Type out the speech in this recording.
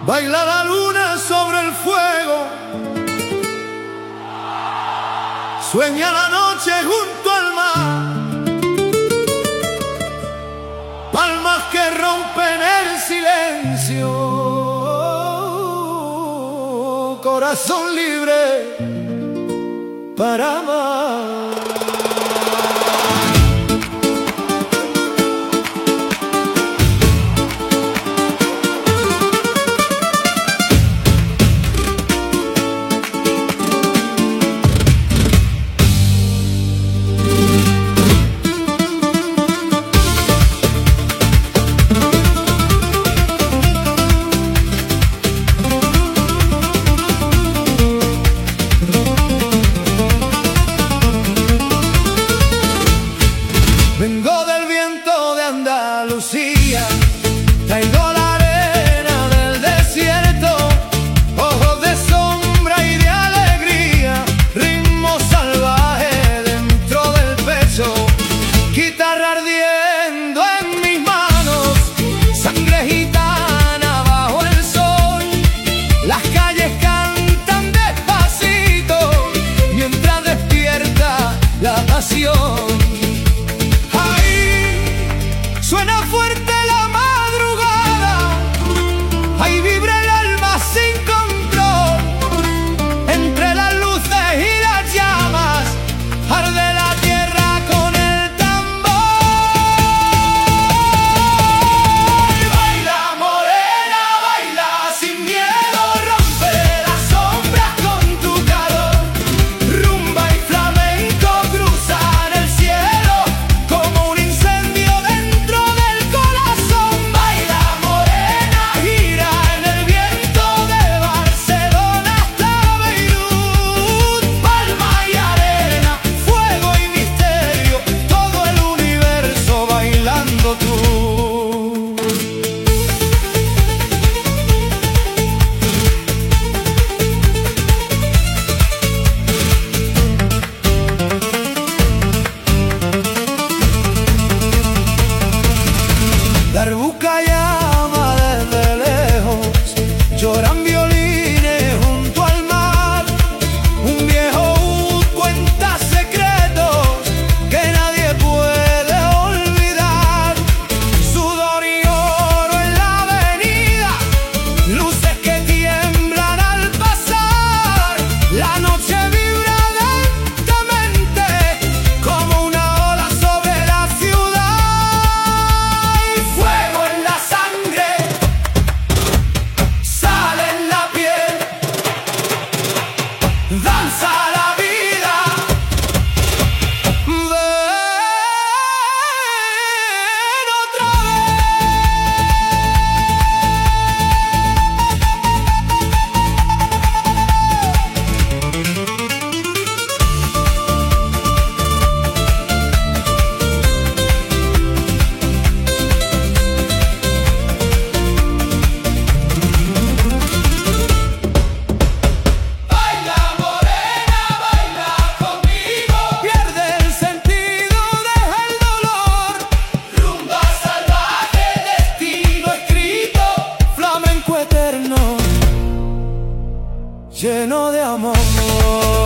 Baila la luna sobre el fuego, sueña la noche junto al mar, palmas que rompen el silencio, corazón libre para amar. Vengo del viento de Andalucía, traigo la arena del desierto, ojos de sombra y de alegría, ritmo salvaje dentro del pecho, guitarra ardiendo en mis manos, sangre gitana bajo el sol, las calles cantan despacito mientras despierta la pasión. Suena fuerte la madrugada, ahí vibra el alma sin control. Entre las luces y las llamas, arde la tierra con el tambor. Baila morena, baila sin miedo, rompe las sombras con tu calor. Rumba y flamenco cruzan el cielo como un incendio dentro del corazón. Baila morena, gira en el viento de Barcelona hasta Beirut. Palma y arena, fuego y misterio, todo el universo bailando tú. La arbuca llama desde lejos, lloran violines junto al mar. Un viejo oud cuenta secretos que nadie puede olvidar. Sudor y oro en la avenida, luces que tiemblan al pasar. La noche vibra lentamente como una ola sobre la ciudad. Y fuego en la sangre, sal en la piel, danza la vida. Ven otra baila morena, baila conmigo. Pierde el sentido, deja el dolor. Rumba salvaje, destino escrito, flamenco eterno, lleno de amor.